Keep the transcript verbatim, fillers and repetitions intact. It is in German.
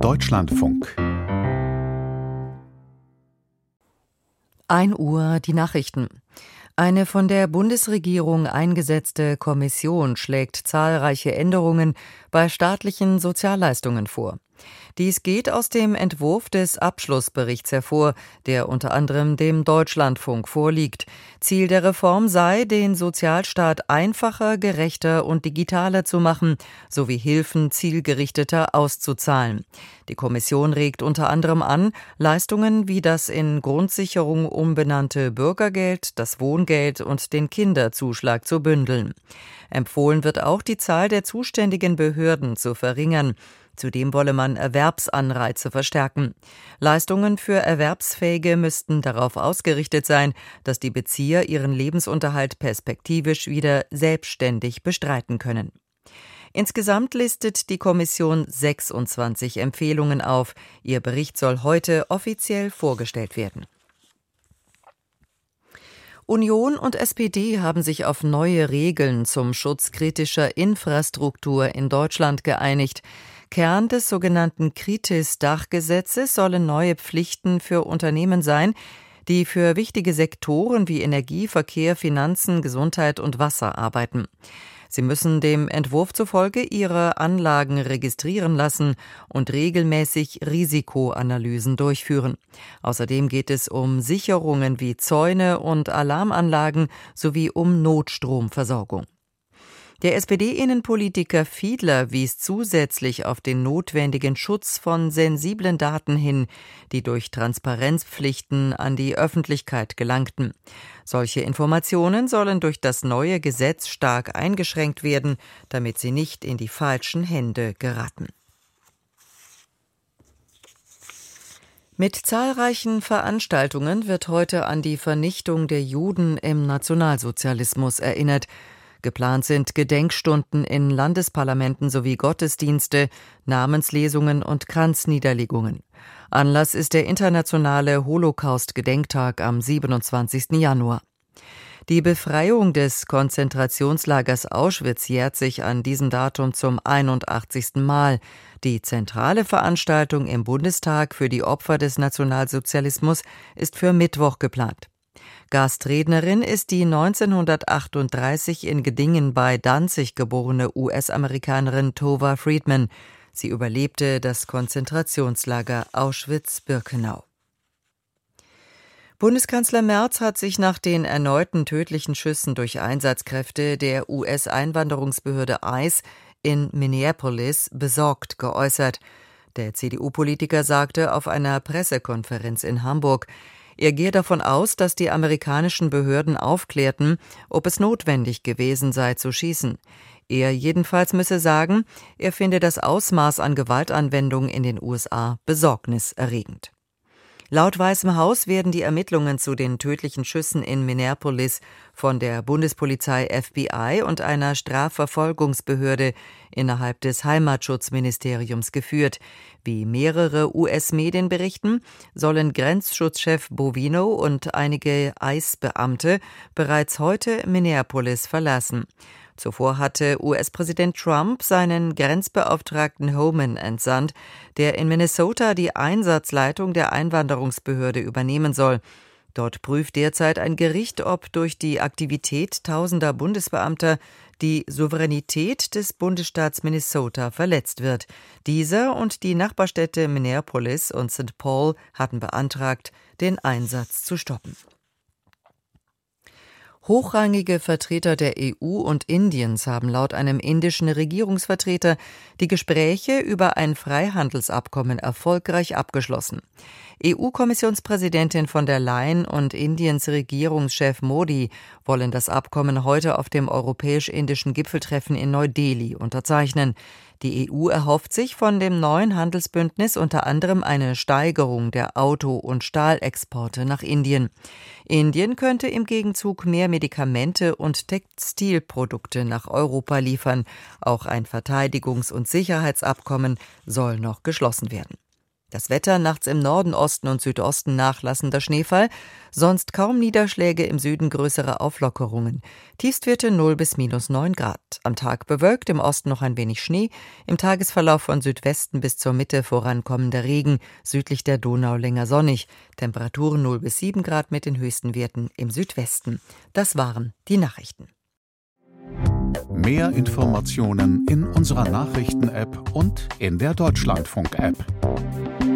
Deutschlandfunk. ein Uhr die Nachrichten. Eine von der Bundesregierung eingesetzte Kommission schlägt zahlreiche Änderungen bei staatlichen Sozialleistungen vor. Dies geht aus dem Entwurf des Abschlussberichts hervor, der unter anderem dem Deutschlandfunk vorliegt. Ziel der Reform sei, den Sozialstaat einfacher, gerechter und digitaler zu machen, sowie Hilfen zielgerichteter auszuzahlen. Die Kommission regt unter anderem an, Leistungen wie das in Grundsicherung umbenannte Bürgergeld, das Wohngeld und den Kinderzuschlag zu bündeln. Empfohlen wird auch, die Zahl der zuständigen Behörden zu verringern. Zudem wolle man Erwerbsanreize verstärken. Leistungen für Erwerbsfähige müssten darauf ausgerichtet sein, dass die Bezieher ihren Lebensunterhalt perspektivisch wieder selbstständig bestreiten können. Insgesamt listet die Kommission sechsundzwanzig Empfehlungen auf. Ihr Bericht soll heute offiziell vorgestellt werden. Union und S P D haben sich auf neue Regeln zum Schutz kritischer Infrastruktur in Deutschland geeinigt. Kern des sogenannten Kritis-Dachgesetzes sollen neue Pflichten für Unternehmen sein, die für wichtige Sektoren wie Energie, Verkehr, Finanzen, Gesundheit und Wasser arbeiten. Sie müssen dem Entwurf zufolge ihre Anlagen registrieren lassen und regelmäßig Risikoanalysen durchführen. Außerdem geht es um Sicherungen wie Zäune und Alarmanlagen sowie um Notstromversorgung. Der S P D-Innenpolitiker Fiedler wies zusätzlich auf den notwendigen Schutz von sensiblen Daten hin, die durch Transparenzpflichten an die Öffentlichkeit gelangten. Solche Informationen sollen durch das neue Gesetz stark eingeschränkt werden, damit sie nicht in die falschen Hände geraten. Mit zahlreichen Veranstaltungen wird heute an die Vernichtung der Juden im Nationalsozialismus erinnert. Geplant sind Gedenkstunden in Landesparlamenten sowie Gottesdienste, Namenslesungen und Kranzniederlegungen. Anlass ist der internationale Holocaust-Gedenktag am siebenundzwanzigsten Januar. Die Befreiung des Konzentrationslagers Auschwitz jährt sich an diesem Datum zum einundachtzigsten Mal. Die zentrale Veranstaltung im Bundestag für die Opfer des Nationalsozialismus ist für Mittwoch geplant. Gastrednerin ist die neunzehnhundertachtunddreißig in Gedingen bei Danzig geborene U S-Amerikanerin Tova Friedman. Sie überlebte das Konzentrationslager Auschwitz-Birkenau. Bundeskanzler Merz hat sich nach den erneuten tödlichen Schüssen durch Einsatzkräfte der U S-Einwanderungsbehörde ICE in Minneapolis besorgt geäußert. Der C D U-Politiker sagte auf einer Pressekonferenz in Hamburg, er gehe davon aus, dass die amerikanischen Behörden aufklärten, ob es notwendig gewesen sei zu schießen. Er jedenfalls müsse sagen, er finde das Ausmaß an Gewaltanwendung in den U S A besorgniserregend. Laut Weißem Haus werden die Ermittlungen zu den tödlichen Schüssen in Minneapolis von der Bundespolizei F B I und einer Strafverfolgungsbehörde innerhalb des Heimatschutzministeriums geführt. Wie mehrere U S-Medien berichten, sollen Grenzschutzchef Bovino und einige ICE-Beamte bereits heute Minneapolis verlassen. Zuvor hatte U S-Präsident Trump seinen Grenzbeauftragten Homan entsandt, der in Minnesota die Einsatzleitung der Einwanderungsbehörde übernehmen soll. Dort prüft derzeit ein Gericht, ob durch die Aktivität tausender Bundesbeamter die Souveränität des Bundesstaats Minnesota verletzt wird. Dieser und die Nachbarstädte Minneapolis und Sankt Paul hatten beantragt, den Einsatz zu stoppen. Hochrangige Vertreter der E U und Indiens haben laut einem indischen Regierungsvertreter die Gespräche über ein Freihandelsabkommen erfolgreich abgeschlossen. E U-Kommissionspräsidentin von der Leyen und Indiens Regierungschef Modi wollen das Abkommen heute auf dem europäisch-indischen Gipfeltreffen in Neu-Delhi unterzeichnen. Die E U erhofft sich von dem neuen Handelsbündnis unter anderem eine Steigerung der Auto- und Stahlexporte nach Indien. Indien könnte im Gegenzug mehr Medikamente und Textilprodukte nach Europa liefern. Auch ein Verteidigungs- und Sicherheitsabkommen soll noch geschlossen werden. Das Wetter: nachts im Norden, Osten und Südosten nachlassender Schneefall, sonst kaum Niederschläge, im Süden größere Auflockerungen. Tiefstwerte null bis minus neun Grad. Am Tag bewölkt, im Osten noch ein wenig Schnee, im Tagesverlauf von Südwesten bis zur Mitte vorankommender Regen, südlich der Donau länger sonnig. Temperaturen null bis sieben Grad mit den höchsten Werten im Südwesten. Das waren die Nachrichten. Mehr Informationen in unserer Nachrichten-App und in der Deutschlandfunk-App.